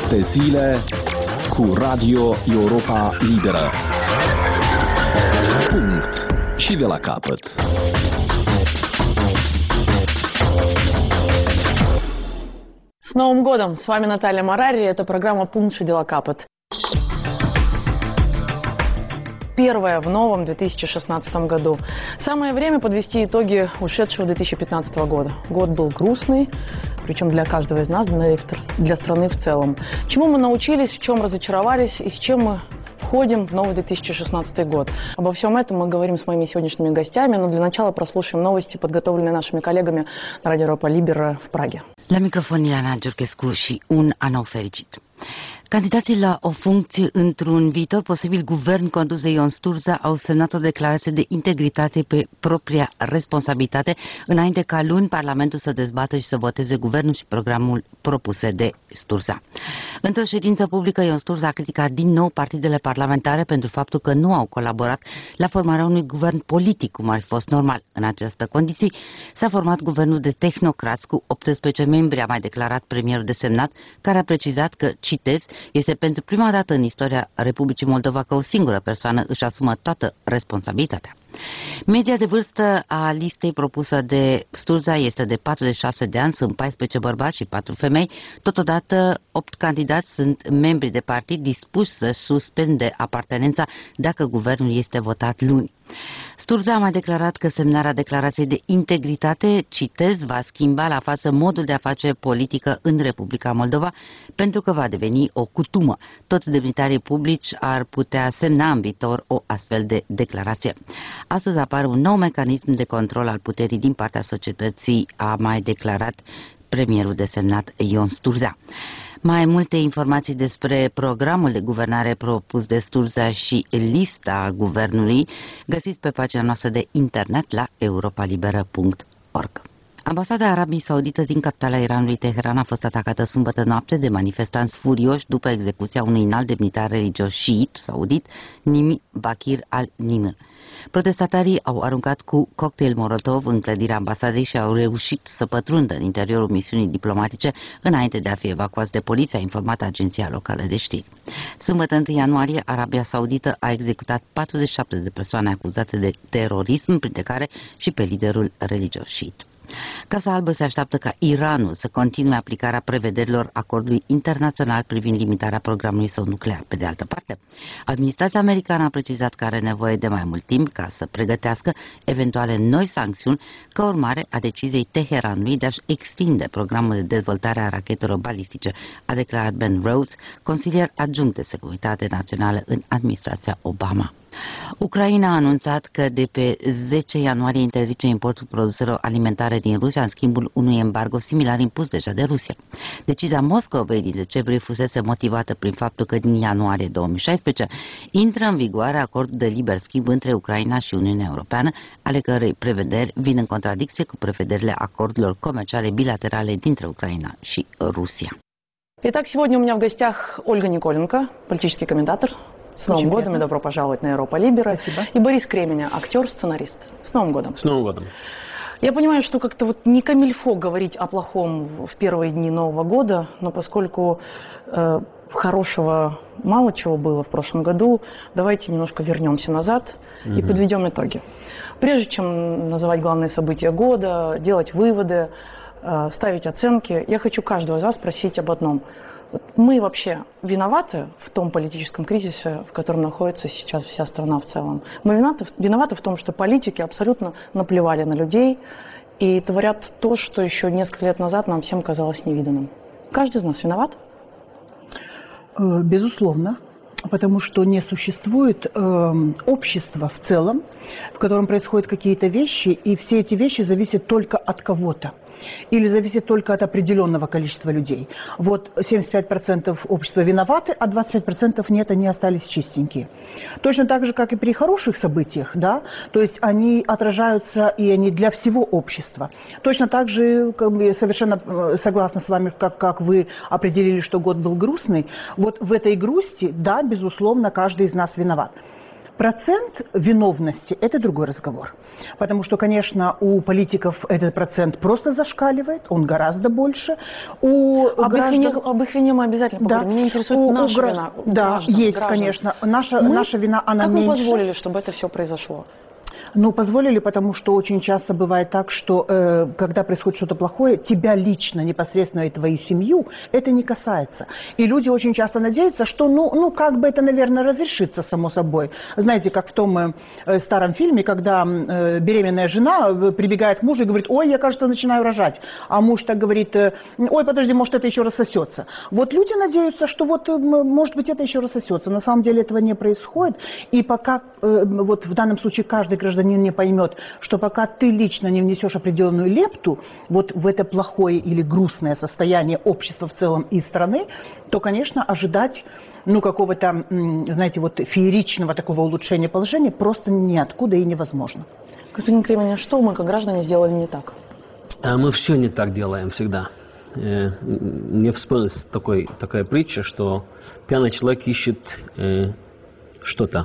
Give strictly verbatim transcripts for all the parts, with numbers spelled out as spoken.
șapte zile cu Radio Europa Liberă. Punct și de la capăt. С Новым годом! С вами Наталья Марари. Это программа «Пункт и дела капот». Первая в новом две тысячи шестнадцатом году. Самое время подвести итоги ушедшего две тысячи пятнадцатого года. Год был грустный, причем для каждого из нас, для страны в целом. Чему мы научились, в чем разочаровались и с чем мы входим в новый две тысячи шестнадцатый год. Обо всем этом мы говорим с моими сегодняшними гостями, но для начала прослушаем новости, подготовленные нашими коллегами на Радио Europa Liberă в Праге. La microfon Iana Giurchescu și un an nou fericit. Candidații la o funcție într-un viitor posibil guvern condus de Ion Sturza au semnat o declarație de integritate pe propria responsabilitate înainte ca luni Parlamentul să dezbată și să voteze guvernul și programul propuse de Sturza. Într-o ședință publică, Ion Sturza a criticat din nou partidele parlamentare pentru faptul că nu au colaborat la formarea unui guvern politic, cum ar fi fost normal. În această condiții s-a format guvernul de tehnocrați cu optsprezece membri, a mai declarat premierul desemnat, care a precizat că, citez, este pentru prima dată în istoria Republicii Moldova că o singură persoană își asumă toată responsabilitatea. Media de vârstă a listei propusă de Sturza este de patruzeci și șase de ani, sunt paisprezece bărbați și patru femei. Totodată, opt candidați sunt membri de partid dispuși să suspende apartenența dacă guvernul este votat luni. Sturza a mai declarat că semnarea declarației de integritate, citez, va schimba la față modul de a face politică în Republica Moldova, pentru că va deveni o cutumă. Toți demnitarii publici ar putea semna în viitor o astfel de declarație. Astăzi apare un nou mecanism de control al puterii din partea societății, a mai declarat premierul desemnat Ion Sturza. Mai multe informații despre programul de guvernare propus de Sturza și lista guvernului găsiți pe pagina noastră de internet la europalibera punct org. Ambasada Arabiei Saudite din capitala Iranului, Teheran, a fost atacată sâmbătă noapte de manifestanți furioși după execuția unui înalt demnitar religios șiit saudit, Nimi Bakir al-Nimr. Protestatarii au aruncat cu cocktail Molotov în clădirea ambasadei și au reușit să pătrundă în interiorul misiunii diplomatice înainte de a fi evacuați de poliție, a informat agenția locală de știri. Sâmbătă întâi ianuarie, Arabia Saudită a executat patruzeci și șapte de persoane acuzate de terorism, printre care și pe liderul religios șiit. Casa Albă se așteaptă ca Iranul să continue aplicarea prevederilor acordului internațional privind limitarea programului său nuclear. Pe de altă parte, administrația americană a precizat că are nevoie de mai mult timp ca să pregătească eventuale noi sancțiuni ca urmare a deciziei Teheranului de a-și extinde programul de dezvoltare a rachetelor balistice, a declarat Ben Rhodes, consilier adjunct de securitate națională în administrația Obama. Ucraina a anunțat că de pe zece ianuarie interzice importul produselor alimentare din Rusia în schimbul unui embargo similar impus deja de Rusia. Decizia Moscovei din decembrie fusese motivată prin faptul că din ianuarie două mii șaisprezece intră în vigoare acordul de liber schimb între Ucraina și Uniunea Europeană, ale cărei prevederi vin în contradicție cu prevederile acordurilor comerciale bilaterale dintre Ucraina și Rusia. Итак, сегодня у меня в гостях Ольга Николенко, политический комментатор. С Новым Очень годом приятно. и добро пожаловать на Europa Liberă. Спасибо. И Борис Кременя, актер, сценарист. С Новым годом. С Новым годом. Я понимаю, что как-то вот не камильфо говорить о плохом в первые дни Нового года, но поскольку э, хорошего мало чего было в прошлом году, давайте немножко вернемся назад mm-hmm. и подведем итоги. Прежде чем называть главные события года, делать выводы, э, ставить оценки, я хочу каждого из вас спросить об одном. Мы вообще виноваты в том политическом кризисе, в котором находится сейчас вся страна в целом? Мы виноваты, виноваты в том, что политики абсолютно наплевали на людей и творят то, что еще несколько лет назад нам всем казалось невиданным. Каждый из нас виноват? Безусловно, потому что не существует э, общества в целом, в котором происходят какие-то вещи, и все эти вещи зависят только от кого-то. Или зависит только от определенного количества людей. Вот семьдесят пять процентов общества виноваты, а двадцать пять процентов нет, они остались чистенькие. Точно так же, как и при хороших событиях, да, то есть они отражаются и они для всего общества. Точно так же, как бы, совершенно согласна с вами, как, как вы определили, что год был грустный. Вот в этой грусти, да, безусловно, каждый из нас виноват. Процент виновности – это другой разговор. Потому что, конечно, у политиков этот процент просто зашкаливает, он гораздо больше. У об, граждан... их вине, об их вине мы обязательно поговорим. Да. Меня интересует у, наша у граждан, вина. Да, граждан, есть, граждан. Конечно. Наша, мы, наша вина, она как меньше. Как мы позволили, чтобы это все произошло? Ну, позволили, потому что очень часто бывает так, что э, когда происходит что-то плохое, тебя лично, непосредственно и твою семью, это не касается. И люди очень часто надеются, что, ну, ну как бы это, наверное, разрешится само собой. Знаете, как в том э, старом фильме, когда э, беременная жена прибегает к мужу и говорит: ой, я, кажется, начинаю рожать. А муж так говорит: ой, подожди, может, это еще рассосется. Вот люди надеются, что вот, может быть, это еще рассосется. На самом деле этого не происходит. И пока, э, вот в данном случае, каждый гражданин не поймет, что пока ты лично не внесешь определенную лепту вот в это плохое или грустное состояние общества в целом и страны, то, конечно, ожидать ну, какого-то, знаете, вот фееричного такого улучшения положения просто ниоткуда и невозможно. Господин Кремень, что мы, как граждане, сделали не так? А мы все не так делаем всегда. Мне вспомнилась такой, такая притча, что пьяный человек ищет э, что-то.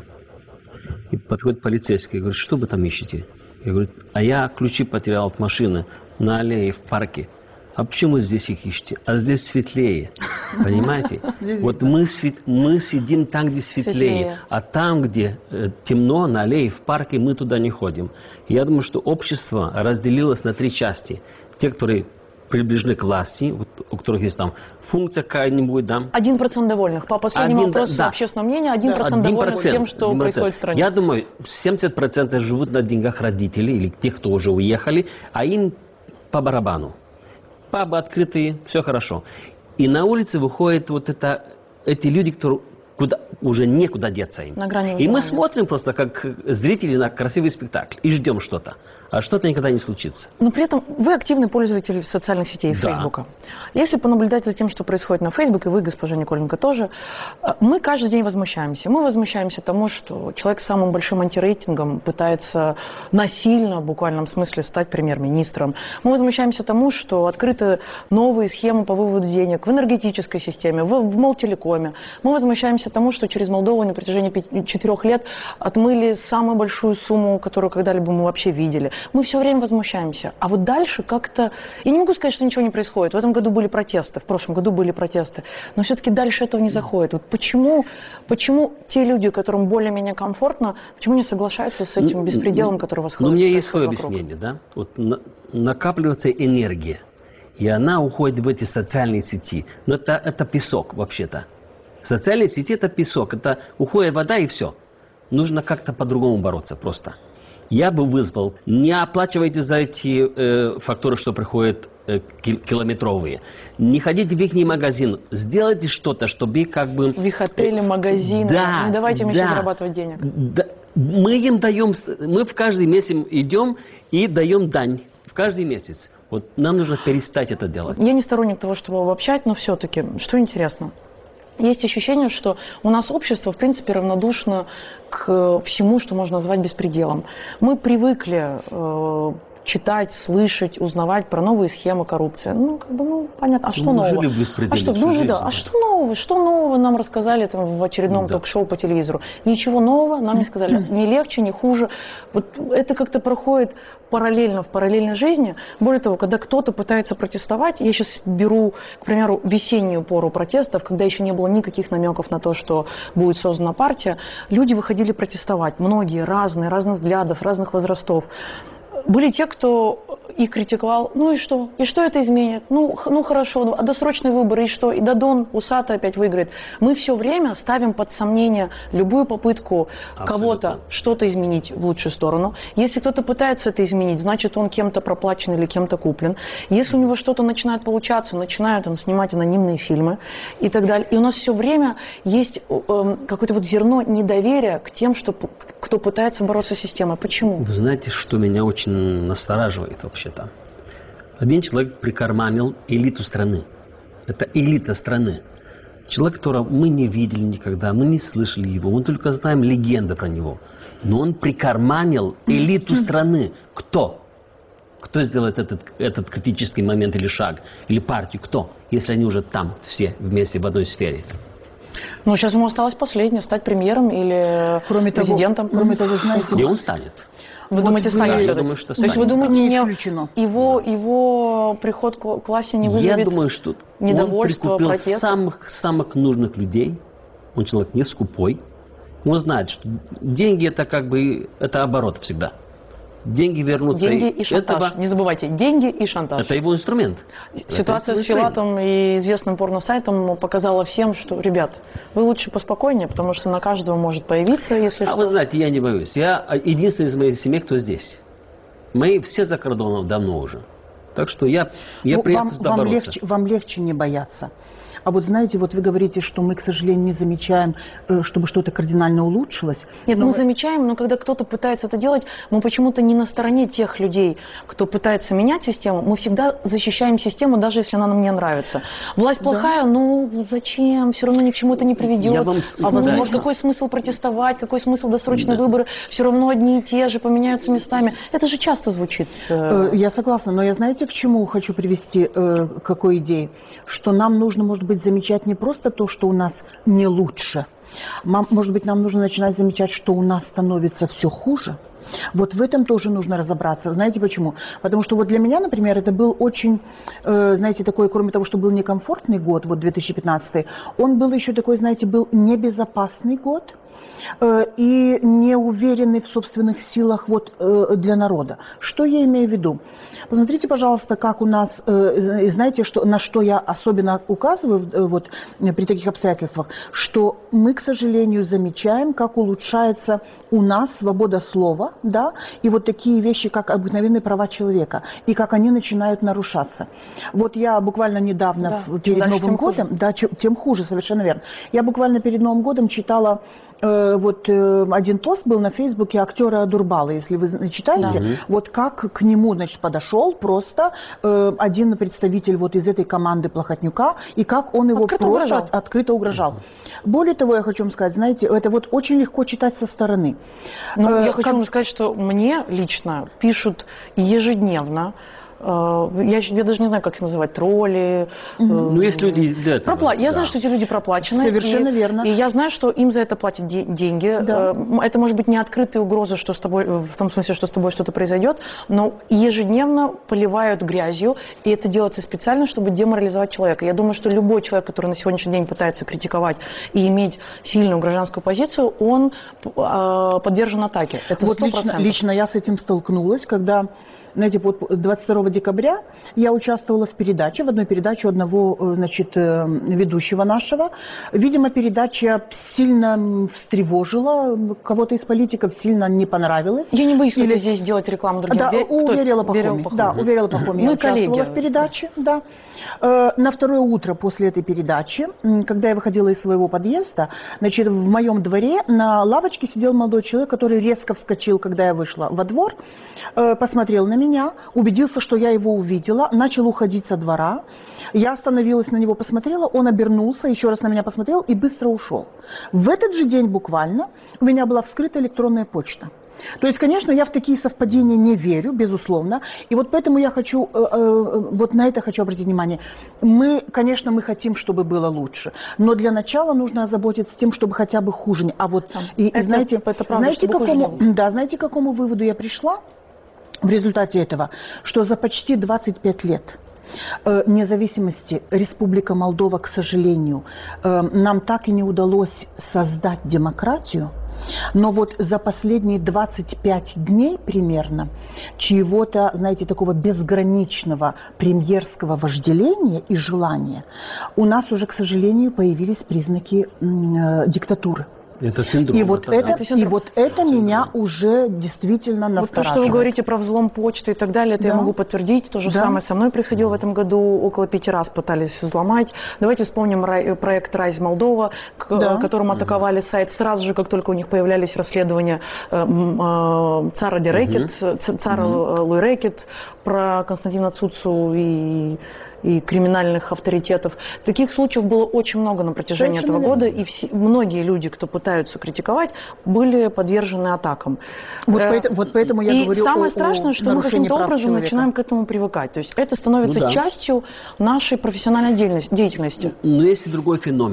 И подходит полицейский и говорит: что вы там ищете? Я говорю: а я ключи потерял от машины на аллее в парке. А почему здесь их ищете? А здесь светлее. Понимаете? Вот мы, свет... мы сидим там, где светлее, светлее. А там, где э, темно, на аллее в парке, мы туда не ходим. И я думаю, что общество разделилось на три части. Те, которые приближены к власти, вот, у которых есть там функция какая-нибудь, да. Один процент довольных. По последнему опросу да. общественного мнения, один процент довольных тем, что один процент происходит в стране. Я думаю, семьдесят процентов живут на деньгах родителей или тех, кто уже уехали, а им по барабану. Пабы открытые, все хорошо. И на улице выходят вот это, эти люди, которые куда, уже некуда деться им. На грани и мы смотрим просто как зрители на красивый спектакль и ждем что-то. А что-то никогда не случится. Но при этом вы активный пользователь социальных сетей, да. Фейсбука. Если понаблюдать за тем, что происходит на Фейсбуке, вы, госпожа Николенко, тоже, мы каждый день возмущаемся. Мы возмущаемся тому, что человек с самым большим антирейтингом пытается насильно, в буквальном смысле, стать премьер-министром. Мы возмущаемся тому, что открыты новые схемы по выводу денег в энергетической системе, в, в Молтелекоме. Мы возмущаемся тому, что через Молдову на протяжении четырех лет отмыли самую большую сумму, которую когда-либо мы вообще видели. Мы все время возмущаемся. А вот дальше как-то... Я не могу сказать, что ничего не происходит. В этом году были протесты, в прошлом году были протесты. Но все-таки дальше этого не заходит. Вот почему, почему те люди, которым более-менее комфортно, почему не соглашаются с этим беспределом, который восходит? Ну, у меня есть свое объяснение, да? Вот на, накапливается энергия, и она уходит в эти социальные сети. Но это, это песок, вообще-то. Социальные сети – это песок. Это уходит вода, и все. Нужно как-то по-другому бороться просто. Я бы вызвал, не оплачивайте за эти э, факторы, что приходят э, километровые. Не ходите в их магазин, сделайте что-то, чтобы их как бы... В их отели, магазины, да, не давайте им да, еще зарабатывать денег. Да, мы им даем, мы в каждый месяц идем и даем дань, в каждый месяц. Вот нам нужно перестать это делать. Я не сторонник того, чтобы обобщать, но все-таки, что интересно. Есть ощущение, что у нас общество, в принципе, равнодушно к всему, что можно назвать беспределом. Мы привыкли э, читать, слышать, узнавать про новые схемы коррупции. Ну, как бы, ну, понятно. А что Мы нового? Жили в беспределе а что, всю ну, жизнь, да. да. А что нового? Что нового нам рассказали там, в очередном да. ток-шоу по телевизору? Ничего нового нам не сказали. Ни легче, ни хуже. Вот это как-то проходит параллельно в параллельной жизни. Более того, когда кто-то пытается протестовать, я сейчас беру, к примеру, весеннюю пору протестов, когда еще не было никаких намеков на то, что будет создана партия, люди выходили протестовать. Многие, разные, разных взглядов, разных возрастов. Были те, кто их критиковал. Ну и что? И что это изменит? Ну, ну хорошо, ну, а досрочные выборы, и что? И Дадон усатый опять выиграет. Мы все время ставим под сомнение любую попытку кого-то что-то изменить в лучшую сторону. Если кто-то пытается это изменить, значит, он кем-то проплачен или кем-то куплен. Если у него что-то начинает получаться, начинают он снимать анонимные фильмы и так далее. И у нас все время есть э, какое-то вот зерно недоверия к тем, что, кто пытается бороться с системой. Почему? Вы знаете, что меня очень настораживает вообще-то. Один человек прикарманил элиту страны. Это элита страны. Человек, которого мы не видели никогда, мы не слышали его, мы только знаем легенды про него. Но он прикарманил элиту страны. Кто? Кто сделает этот, этот критический момент или шаг? Или партию? Кто? Если они уже там все вместе в одной сфере. Ну, сейчас ему осталось последнее, стать премьером или кроме президентом. Того, кроме того, знаете... И он станет. Вы Вот думаете, вы- станет? Да, я все-таки? думаю, что То есть вы станет, думаете, Не не исключено. его, его приход к к власти не вызовет Я думаю, что он недовольство, прикупил протест? самых, самых нужных людей. Он человек не скупой. Он знает, что деньги это как бы это оборот всегда. Деньги вернутся. Деньги и шантаж. Этого, Не забывайте, деньги и шантаж. это его инструмент. Ситуация Это с его инструмент. Филатом и известным порносайтом показала всем, что, ребят, вы лучше поспокойнее, потому что на каждого может появиться, если А что. вы знаете, я не боюсь. Я единственный из моей семьи, кто здесь. Мои все за кордоном давно уже. Так что я, я Ну, приехал вам, сюда вам, бороться. легче, вам легче не бояться. А вот знаете, вот вы говорите, что мы, к сожалению, не замечаем, э, чтобы что-то кардинально улучшилось. Нет, Но мы вы- замечаем, но когда кто-то пытается это делать, мы почему-то не на стороне тех людей, кто пытается менять систему. Мы всегда защищаем систему, даже если она нам не нравится. Власть плохая, ну зачем? Все равно ни к чему это не приведет. Я вам А сказать, возможно, да. какой смысл протестовать, какой смысл досрочные Да. выборы? Все равно одни и те же поменяются местами. Это же часто звучит. э, Э, Я согласна, но я знаете, к чему хочу привести, э, к какой идее? Что нам нужно, может быть, замечать не просто то, что у нас не лучше. Мам- Может быть, нам нужно начинать замечать, что у нас становится все хуже. Вот в этом тоже нужно разобраться. Знаете почему? Потому что вот для меня, например, это был очень, э, знаете, такой, кроме того, что был некомфортный год, вот две тысячи пятнадцатый, он был еще такой, знаете, был небезопасный год. э, И неуверенный в собственных силах вот, э, для народа. Что я имею в виду? Посмотрите, пожалуйста, как у нас, э, и знаете, что, на что я особенно указываю э, вот, э, при таких обстоятельствах, что мы, к сожалению, замечаем, как улучшается у нас свобода слова, да, и вот такие вещи, как обыкновенные права человека, и как они начинают нарушаться. Вот я буквально недавно, Да, в- чем перед дальше, Новым тем хуже. годом, да, чем- тем хуже, совершенно верно. Я буквально перед Новым годом читала э, вот э, один пост был на Фейсбуке актера Дурбала, если вы зна- читаете, Да. вот как к нему, значит, подошел просто э, один представитель вот из этой команды Плохотнюка, и как он его Открыто просто угрожал. от- открыто угрожал. Более того, я хочу вам сказать, знаете, это вот очень легко читать со стороны. Ну, Э, я хочу как- вам сказать, что мне лично пишут ежедневно. э, Я, я даже не знаю, как их называть, тролли. э, Ну, есть люди для этого. Пропла- Я да. знаю, что эти люди проплачены. Совершенно и, верно. И я знаю, что им за это платят де- деньги. Да. Э, Это может быть не открытые угрозы, что с тобой, э, в том смысле, что с тобой что-то произойдет, но ежедневно поливают грязью, и это делается специально, чтобы деморализовать человека. Я думаю, что любой человек, который на сегодняшний день пытается критиковать и иметь сильную гражданскую позицию, он э, подвержен атаке. Это Вот сто лично, процентов. лично я с этим столкнулась, когда, знаете, вот двадцать второго декабря я участвовала в передаче, в одной передаче одного, э, значит, э, ведущего нашего. Видимо, передача сильно м, встревожила кого-то из политиков, сильно не понравилась. Я не боюсь, Или- кстати, здесь делать рекламу другим. Да, Ве- кто- уверила Верила Пахоми. Да, уверила Пахоми. Мы Я участвовала коллеги. в передаче, да. Э, На второе утро после этой передачи, м, когда я выходила из своего подъезда, значит, в моем дворе на лавочке сидел молодой человек, который резко вскочил, когда я вышла во двор, э, посмотрел на меня, убедился, что я его увидела, начал уходить со двора. Я остановилась на него, посмотрела, он обернулся, еще раз на меня посмотрел и быстро ушел. В этот же день буквально у меня была вскрыта электронная почта. То есть, конечно, я в такие совпадения не верю, безусловно. И вот поэтому я хочу, э, э, вот на это хочу обратить внимание. Мы, конечно, мы хотим, чтобы было лучше. Но для начала нужно озаботиться тем, чтобы хотя бы хуже не. А вот, и, и Это- знаете, это правда, знаете, чтобы хуже какому, не было. да, знаете, к какому выводу я пришла в результате этого? Что за почти двадцать пять лет э, независимости Республика Молдова, к сожалению, э, нам так и не удалось создать демократию. Но вот за последние двадцать пять дней примерно чьего-то, знаете, такого безграничного премьерского вожделения и желания у нас уже, к сожалению, появились признаки м, э, диктатуры. Это синдром. И вот да. это, Это и синдром. вот это меня уже действительно Вот то, настораживает. что вы говорите про взлом почты и так далее, это я Да. могу подтвердить. То же Да. самое со мной происходило в этом году. Около пяти раз пытались взломать. Давайте вспомним рай- проект «Райз Молдова», к Да. которым атаковали сайт сразу же, как только у них появлялись расследования э, м, э, Цара Ди Рекет, ц- Цара э, Луи Рекет, про Константина Цуцу и и криминальных авторитетов. Таких случаев было очень много на протяжении Совершенно этого года, верно. и все, многие люди, кто пытаются критиковать, были подвержены атакам. Вот Э, поэтому- вот поэтому я и говорю самое о- о страшное, что мы нарушении каким-то прав образом человека. начинаем к этому привыкать. То есть это становится Ну да. частью нашей профессиональной деятельности- деятельности. Но есть и другой феномен.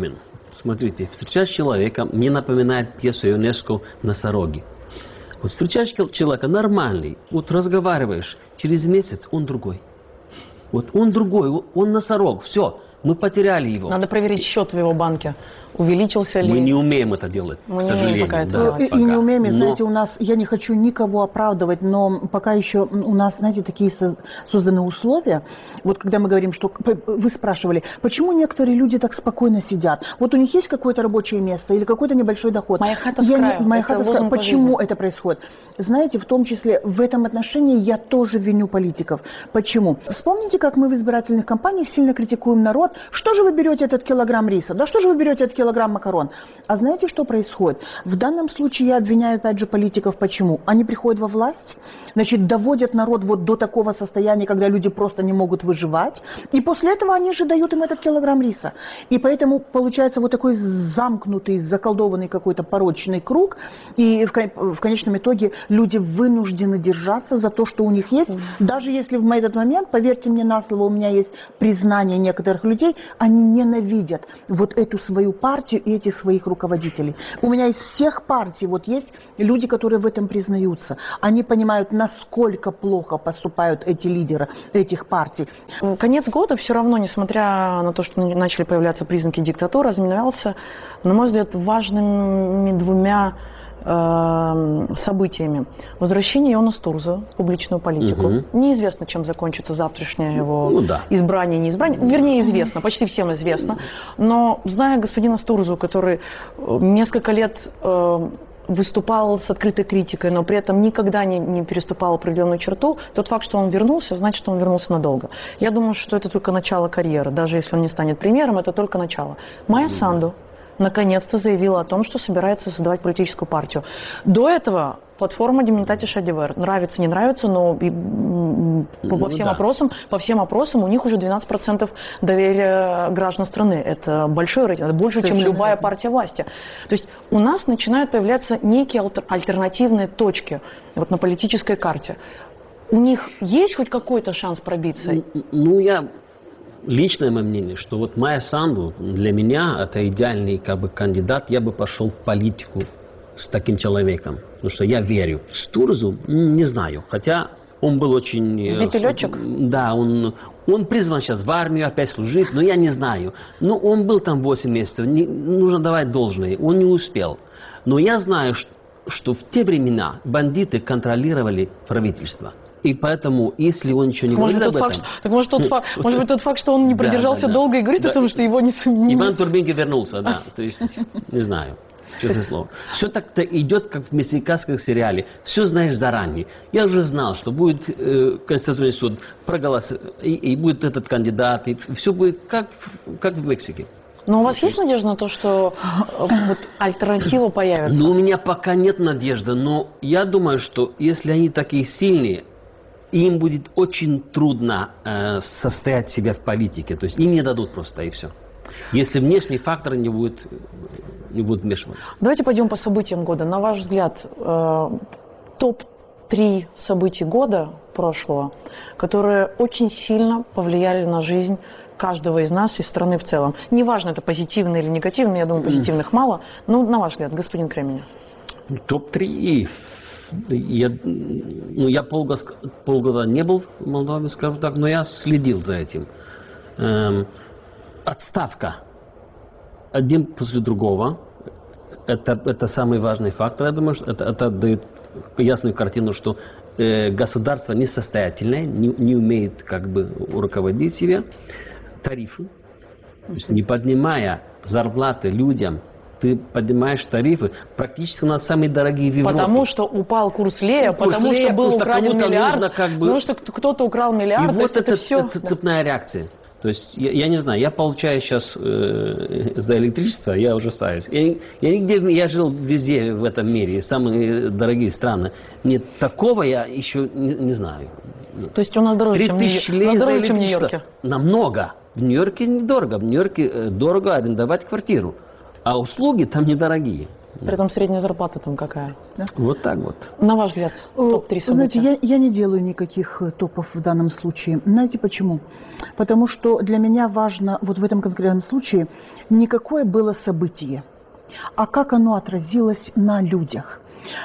смотрите, встречаешь человека, мне напоминает пьесу ЮНЕСКО «Носороги». Вот встречаешь человека нормальный, вот разговариваешь, через месяц он другой. Вот он другой, он носорог, все, мы потеряли его. Надо проверить счет в его банке. Увеличился ли... Мы не умеем это делать, Мы к не умеем сожалению. пока это да, делать. И, пока. и не умеем, и, Но- знаете, у нас, я не хочу никого оправдывать, но пока еще у нас, знаете, такие соз- созданы условия. Вот когда мы говорим, что п- вы спрашивали, почему некоторые люди так спокойно сидят? Вот у них есть какое-то рабочее место или какой-то небольшой доход. Моя хата с Я не- краю. моя Это хата с краю. лозунг по Почему жизни. это происходит? Знаете, в том числе в этом отношении я тоже виню политиков. Почему? Вспомните, как мы в избирательных кампаниях сильно критикуем народ. Что же вы берете этот килограмм риса? Да что же вы берете этот килограмм макарон? А знаете, что происходит? В данном случае я обвиняю, опять же, политиков. Почему? Они приходят во власть, значит, доводят народ вот до такого состояния, когда люди просто не могут выживать. И после этого они же дают им этот килограмм риса. И поэтому получается вот такой замкнутый, заколдованный какой-то порочный круг. И в, кон- в конечном итоге люди вынуждены держаться за то, что у них есть. Даже если в этот момент, поверьте мне на слово, у меня есть признание некоторых людей, они ненавидят вот эту свою партию и этих своих руководителей. У меня из всех партий вот есть люди, которые в этом признаются. Они понимают, насколько плохо поступают эти лидеры этих партий. Конец года все равно, несмотря на то, что начали появляться признаки диктатуры, разменялся, на мой взгляд, важными двумя э, событиями. Возвращение Иона Стурза в публичную политику. Мгм. Неизвестно, чем закончится завтрашнее его Ну да. избрание, неизбрание. Вернее, известно, почти всем известно. Но зная господина Стурзу, который э, несколько лет э, выступал с открытой критикой, но при этом никогда не, не переступал определенную черту, тот факт, что он вернулся, значит, что он вернулся надолго. Я думаю, что это только начало карьеры. Даже если он не станет премьером, это только начало. Майя Санду наконец-то заявила о том, что собирается создавать политическую партию. До этого платформа Деминитати Шадивер. Нравится, не нравится, но и, м, по, Ну по всем да. опросам, по всем опросам у них уже двенадцать процентов доверия граждан страны. Это большой рейтинг, это больше, чем Совершенно любая верно. партия власти. То есть у нас начинают появляться некие альтер- альтернативные точки вот на политической карте. У них есть хоть какой-то шанс пробиться? Ну, я... Личное мое мнение, что вот Майя Санду для меня это идеальный как бы кандидат. Я бы пошел в политику с таким человеком, потому что я верю. Стурзу м, не знаю, хотя он был очень... э, Сбитый с- летчик? Да, он, он призван сейчас в армию, опять служить, но я не знаю. Ну, он был там восемь месяцев, не- нужно давать должное, он не успел. Но я знаю, ш- что в те времена бандиты контролировали правительство. И поэтому, если он ничего не Может говорит быть, об тот этом... факт, так может, тот факт, может быть, тот факт, что он не Да, продержался да, да. долго и говорит Да. о том, что его не... су- не- Иван Турбинки вернулся, да. То есть, не знаю, честное слово. Все так-то идет, как в мексиканском сериале. Все знаешь заранее. Я уже знал, что будет э, Конституционный суд, проголосует, и, и будет этот кандидат, и все будет как, в- как в Мексике. Но у вас есть надежда на то, что э, вот альтернатива появится? Ну, у меня пока нет надежды, но я думаю, что если они такие сильные, им будет очень трудно э, состоять себя в политике. То есть им не дадут просто, и все. Если внешний фактор не будет, не будет вмешиваться. Давайте пойдем по событиям года. На ваш взгляд, э, топ три событий года прошлого, которые очень сильно повлияли на жизнь каждого из нас и страны в целом. Неважно, это позитивные или негативные, я думаю, позитивных мало. Но на ваш взгляд, господин Кременев. топ три. Я, ну, я полгода, полгода не был в Молдове, скажу так, но я следил за этим. Эм, отставка. Один после другого. Это, это самый важный фактор. Я думаю, что это, это дает ясную картину, что э, государство несостоятельное, не, не умеет как бы руководить себе. Тарифы. То есть не поднимая зарплаты людям, ты поднимаешь тарифы, практически у нас самые дорогие в Европе. Потому что упал курс лея, Курс потому лея, что был потому что украден кому-то миллиард, нужно как бы- потому что кто-то украл И миллиард, то вот есть это, это, все... это цепная реакция. То есть, я, я не знаю, я получаю сейчас э, за электричество, я ужасаюсь. Я, я нигде, я жил везде в этом мире, самые дорогие страны. Нет, такого я еще не, не знаю. То есть у нас дороже, Три чем, тысячи в Нью- лей у нас за дороже, чем в электричество. Нью-Йорке. Намного. В Нью-Йорке недорого. В Нью-Йорке э, дорого арендовать квартиру. А услуги там недорогие. При этом средняя зарплата там какая? Да? Вот так вот. На ваш взгляд, топ три события? Знаете, я, я не делаю никаких топов в данном случае. Знаете почему? Потому что для меня важно вот в этом конкретном случае не какое было событие, а как оно отразилось на людях.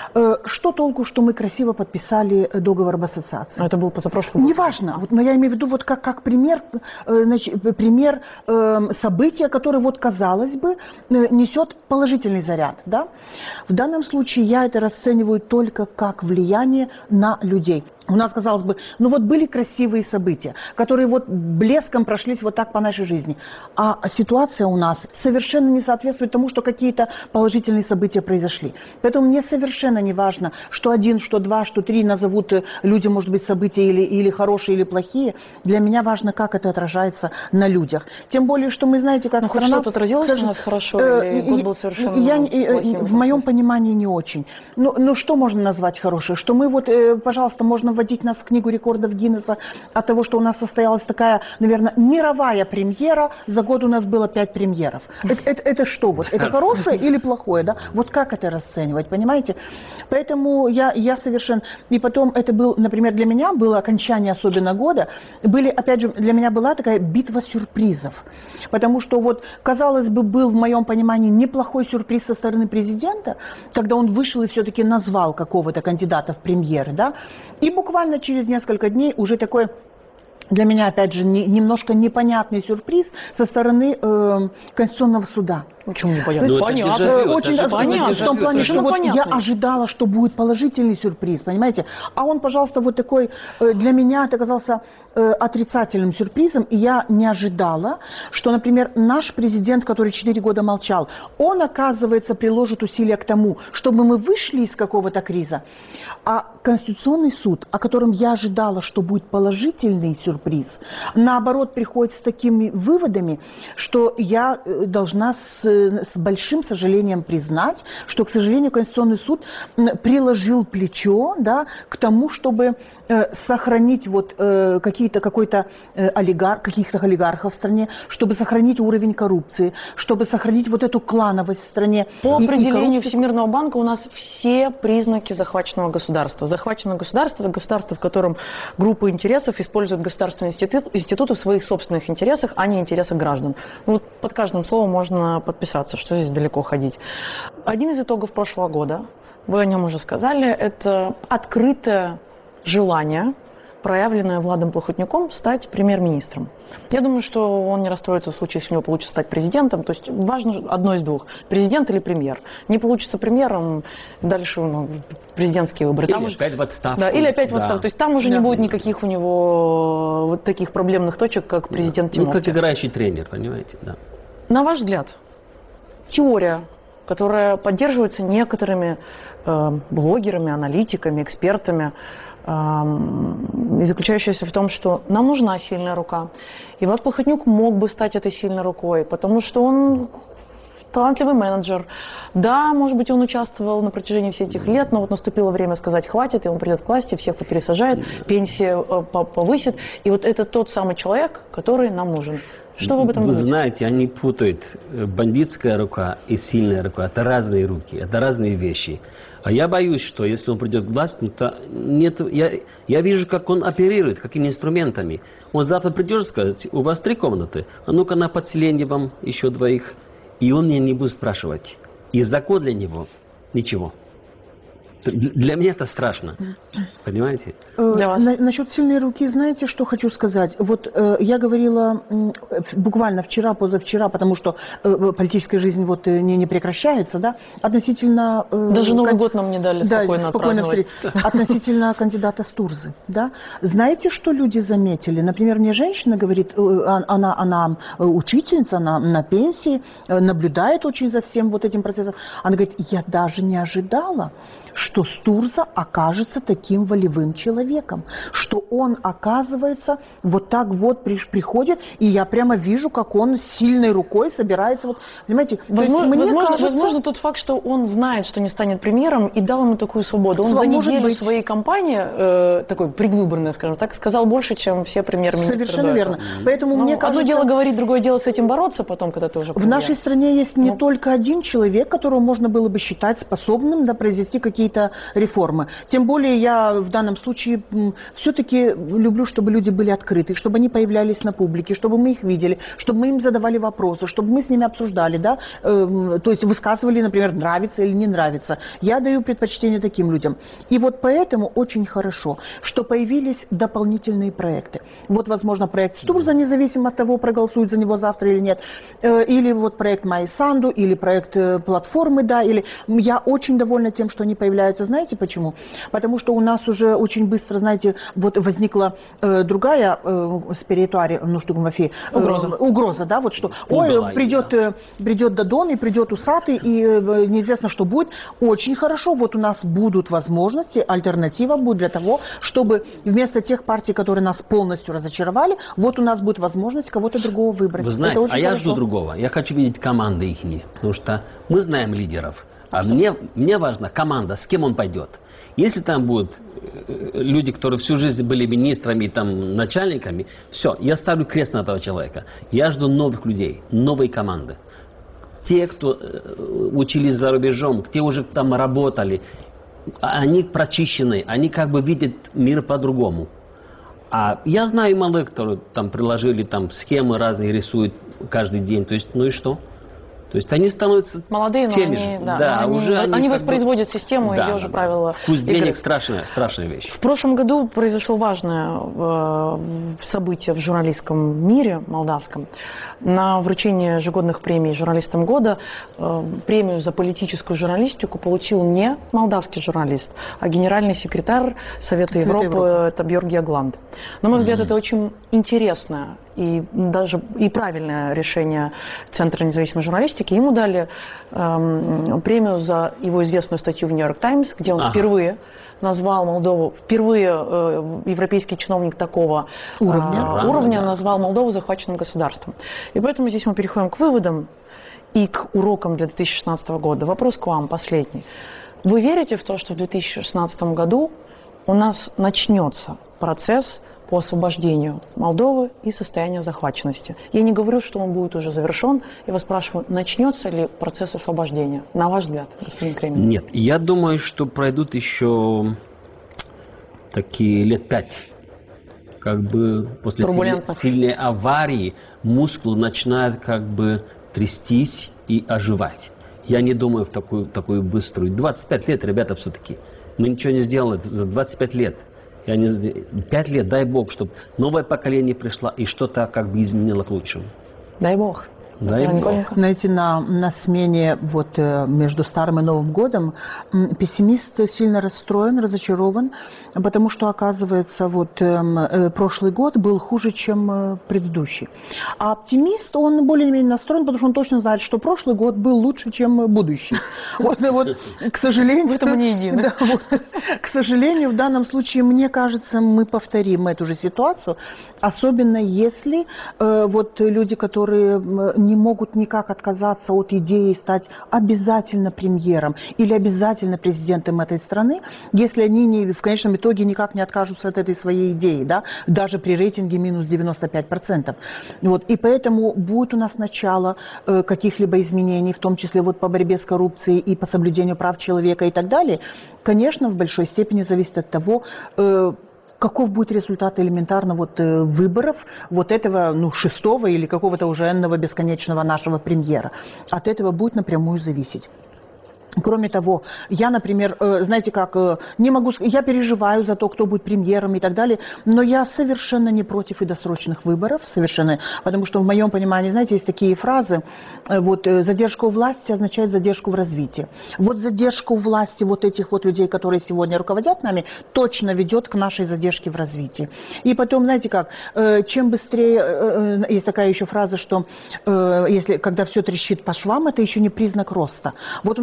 Что толку, что мы красиво подписали договор об ассоциации? Но это был позапрошлый год. Неважно, вот, но я имею в виду вот как, как пример, значит, пример э, события, которое, вот, казалось бы, несет положительный заряд. Да? В данном случае я это расцениваю только как влияние на людей. У нас, казалось бы, ну вот были красивые события, которые вот блеском прошлись вот так по нашей жизни. А ситуация у нас совершенно не соответствует тому, что какие-то положительные события произошли. Поэтому мне совершенно не важно, что один, что два, что три назовут люди, может быть, события или, или хорошие, или плохие. Для меня важно, как это отражается на людях. Тем более, что мы, знаете, как ну, страна... хоть что-то отразилось у нас хорошо, э, или год был совершенно я, плохим? В моем понимании не очень. Ну, ну, что можно назвать хорошее? Что мы вот, э, пожалуйста, можно вводить нас в книгу рекордов Гиннесса от того, что у нас состоялась такая, наверное, мировая премьера. За год у нас было пять премьеров. Это, это, это что? Вот, это хорошее или плохое? Да? Вот как это расценивать, понимаете? Поэтому я, я совершенно... И потом это был, например, для меня было окончание особенно года. Были, опять же, для меня была такая битва сюрпризов. Потому что вот, казалось бы, был в моем понимании неплохой сюрприз со стороны президента, когда он вышел и все-таки назвал какого-то кандидата в премьеры, да? И буквально через несколько дней уже такой, для меня, опять же, не, немножко непонятный сюрприз со стороны э, Конституционного суда. Почему непонятно? Ну, понятно. дежавю, Очень это понятно. В том плане, что вот я ожидала, что будет положительный сюрприз, понимаете? А он, пожалуйста, вот такой, э, для меня это оказался э, отрицательным сюрпризом, и я не ожидала, что, например, наш президент, который четыре года молчал, он, оказывается, приложит усилия к тому, чтобы мы вышли из какого-то криза. А Конституционный суд, о котором я ожидала, что будет положительный сюрприз, наоборот, приходит с такими выводами, что я должна с, с большим сожалением признать, что, к сожалению, Конституционный суд приложил плечо, да, к тому, чтобы э, сохранить вот, э, какие-то, какой-то, э, олигарх, каких-то олигархов в стране, чтобы сохранить уровень коррупции, чтобы сохранить вот эту клановость в стране. По и, определению и Всемирного банка у нас все признаки захваченного государства. Захваченное государство – это государство, в котором группы интересов используют государственные институт, институты в своих собственных интересах, а не интересах граждан. Ну, вот под каждым словом можно подписаться, что здесь далеко ходить. Один из итогов прошлого года, вы о нем уже сказали, это открытое желание, проявленное Владом Плохотнюком, стать премьер-министром. Я думаю, что он не расстроится в случае, если у него получится стать президентом. То есть важно одно из двух. Президент или премьер. Не получится премьером, дальше ну, президентские выборы. Или там опять уже... в отставку. Да, или опять в да. отставку. То есть там уже да. не будет никаких у него вот таких проблемных точек, как президент да. Ну, Тимофей. как играющий тренер, понимаете? Да. На ваш взгляд, теория, которая поддерживается некоторыми э, блогерами, аналитиками, экспертами, и заключающаяся в том, что нам нужна сильная рука. И Влад Плохотнюк мог бы стать этой сильной рукой, потому что он талантливый менеджер. Да, может быть, он участвовал на протяжении всех этих лет, но вот наступило время сказать «хватит», и он придет к власти, всех попересажает, пенсии повысит. И вот это тот самый человек, который нам нужен. Что вы об этом Вы думаете? знаете, они путают бандитская рука и сильная рука. Это разные руки, это разные вещи. А я боюсь, что если он придет к власти, то нет, я, я вижу, как он оперирует, какими инструментами. Он завтра придет и скажет, у вас три комнаты, а ну-ка на подселение вам еще двоих. И он мне не будет спрашивать. И закон для него ничего. Для меня это страшно. Понимаете? Для вас? На, насчет сильной руки, знаете, что хочу сказать? Вот э, я говорила э, буквально вчера, позавчера, потому что э, политическая жизнь вот э, не, не прекращается, да, относительно... Э, Даже Новый кон... год нам не дали да, спокойно спокойно отпраздновать. встретить. Относительно кандидата Стурзы, да. Знаете, что люди заметили? Например, мне женщина говорит, э, она, она учительница, она на пенсии, э, наблюдает очень за всем вот этим процессом. Она говорит, я даже не ожидала, что Стурза окажется таким волевым человеком, что он, оказывается, вот так вот приходит, и я прямо вижу, как он сильной рукой собирается, вот, понимаете, возможно, мне возможно, кажется... возможно, тот факт, что он знает, что не станет премьером, и дал ему такую свободу. Он за неделю быть. своей кампании, э, такой предвыборной, скажем так, сказал больше, чем все премьер-министры. Совершенно верно. Поэтому Но мне кажется... Одно дело говорить, другое дело с этим бороться потом, когда ты уже премьер. В нашей стране есть не ну... только один человек, которого можно было бы считать способным, да, произвести какие-то реформы. Тем более я в данном случае все-таки люблю, чтобы люди были открыты, чтобы они появлялись на публике, чтобы мы их видели, чтобы мы им задавали вопросы, чтобы мы с ними обсуждали, да, э, то есть высказывали, например, нравится или не нравится. Я даю предпочтение таким людям. И вот поэтому очень хорошо, что появились дополнительные проекты. Вот, возможно, проект Стурза, независимо от того, проголосуют за него завтра или нет, э, или вот проект Майи Санду, или проект э, платформы, да, или... Я очень довольна тем, что они появляются. Знаете почему? Потому что у нас уже очень быстро, знаете, вот возникла э, другая э, спиритуария, ну что Мафей, э, угроза. угроза, да, вот что, ой, придет, э, придет Дадон и придет усатый, и э, неизвестно, что будет. Очень хорошо, вот у нас будут возможности, альтернатива будет для того, чтобы вместо тех партий, которые нас полностью разочаровали, вот у нас будет возможность кого-то другого выбрать. Вы знаете, а я хорошо. жду другого. Я хочу видеть команды их, потому что мы знаем лидеров. А мне, мне важна команда, с кем он пойдет. Если там будут люди, которые всю жизнь были министрами, там, начальниками, все, я ставлю крест на этого человека. Я жду новых людей, новой команды. Те, кто учились за рубежом, те уже там работали, они прочищены, они как бы видят мир по-другому. А я знаю малых, которые там приложили там схемы разные, рисуют каждый день. То есть, ну и что? То есть они становятся молодые, но теми они, же. да, Да, они, уже они, они воспроизводят бы... систему и да, ее же да, правила. Вкус игры. денег страшная, страшная вещь. В прошлом году произошло важное э, событие в журналистском мире молдавском. На вручение ежегодных премий журналистам года э, премию за политическую журналистику получил не молдавский журналист, а генеральный секретарь Совета Европы, Европы. Это Бьорги Агланд. На мой взгляд, mm-hmm. это очень интересное и даже и правильное решение Центра независимой журналистики. Ему дали эм, премию за его известную статью в Нью-Йорк Таймс, где он ага. впервые назвал Молдову, впервые э, европейский чиновник такого уровня, э, уровня да. назвал Молдову захваченным государством. И поэтому здесь мы переходим к выводам и к урокам для две тысячи шестнадцатого года. Вопрос к вам последний. Вы верите в то, что в две тысячи шестнадцатом году у нас начнется процесс по освобождению Молдовы и состояния захваченности? Я не говорю, что он будет уже завершен. Я вас спрашиваю, начнется ли процесс освобождения? На ваш взгляд, господин Кремень? Нет, я думаю, что пройдут еще такие лет пять. Как бы после сильной, сильной аварии мускулы начинают как бы трястись и оживать. Я не думаю в такую, такую быструю. двадцать пять лет, ребята, все-таки. Мы ничего не сделали за двадцать пять лет. Я не... Пять лет, дай Бог, чтобы новое поколение пришло и что-то как бы изменило к лучшему. Дай Бог. Дай Бог. Знаете, на, на смене вот, между Старым и Новым годом пессимист сильно расстроен, разочарован, потому что, оказывается, вот, прошлый год был хуже, чем предыдущий. А оптимист, он более-менее настроен, потому что он точно знает, что прошлый год был лучше, чем будущий. Вот, вот, к сожалению, в этом мы не едины. Да, вот, к сожалению, в данном случае, мне кажется, мы повторим эту же ситуацию, особенно если э, вот, люди, которые не могут никак отказаться от идеи стать обязательно премьером или обязательно президентом этой страны, если они не, в конечном итоге никак не откажутся от этой своей идеи, да, даже при рейтинге минус девяносто пять процентов. Вот, и поэтому будет у нас начало э, каких-либо изменений, в том числе вот, по борьбе с коррупцией и по соблюдению прав человека и так далее, конечно, в большой степени зависит от того, э, каков будет результат элементарно вот, э, выборов вот этого ну, шестого или какого-то уже энного бесконечного нашего премьера. От этого будет напрямую зависеть. Кроме того, я, например, знаете как, не могу, я переживаю за то, кто будет премьером и так далее, но я совершенно не против и досрочных выборов, совершенно, потому что в моем понимании, знаете, есть такие фразы, вот задержка у власти означает задержку в развитии. Вот задержка у власти вот этих вот людей, которые сегодня руководят нами, точно ведет к нашей задержке в развитии. И потом, знаете как, чем быстрее, есть такая еще фраза, что если, когда все трещит по швам, это еще не признак роста. Вот у нас все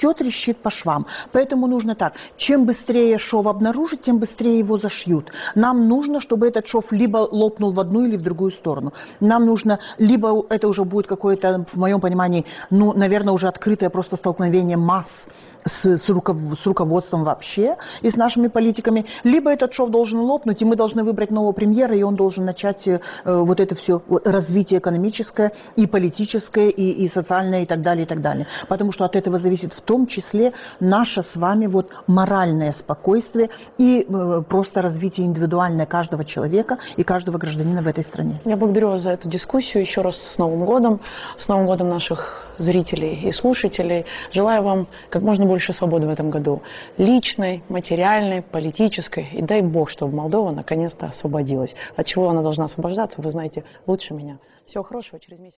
все трещит по швам. Поэтому нужно так, чем быстрее шов обнаружить, тем быстрее его зашьют. Нам нужно, чтобы этот шов либо лопнул в одну или в другую сторону. Нам нужно, либо это уже будет какое-то, в моем понимании, ну, наверное, уже открытое просто столкновение масс с, с, руков, с руководством вообще и с нашими политиками, либо этот шов должен лопнуть, и мы должны выбрать нового премьера, и он должен начать э, вот это все развитие экономическое, и политическое, и, и социальное, и так далее, и так далее. Потому что от этого зависит в том числе наше с вами вот моральное спокойствие и э, просто развитие индивидуальное каждого человека и каждого гражданина в этой стране. Я благодарю вас за эту дискуссию. Еще раз с Новым годом, с Новым годом наших зрителей и слушателей. Желаю вам как можно больше свободы в этом году. Личной, материальной, политической. И дай Бог, чтобы Молдова наконец-то освободилась. От чего она должна освобождаться, вы знаете лучше меня. Всего хорошего, через месяц.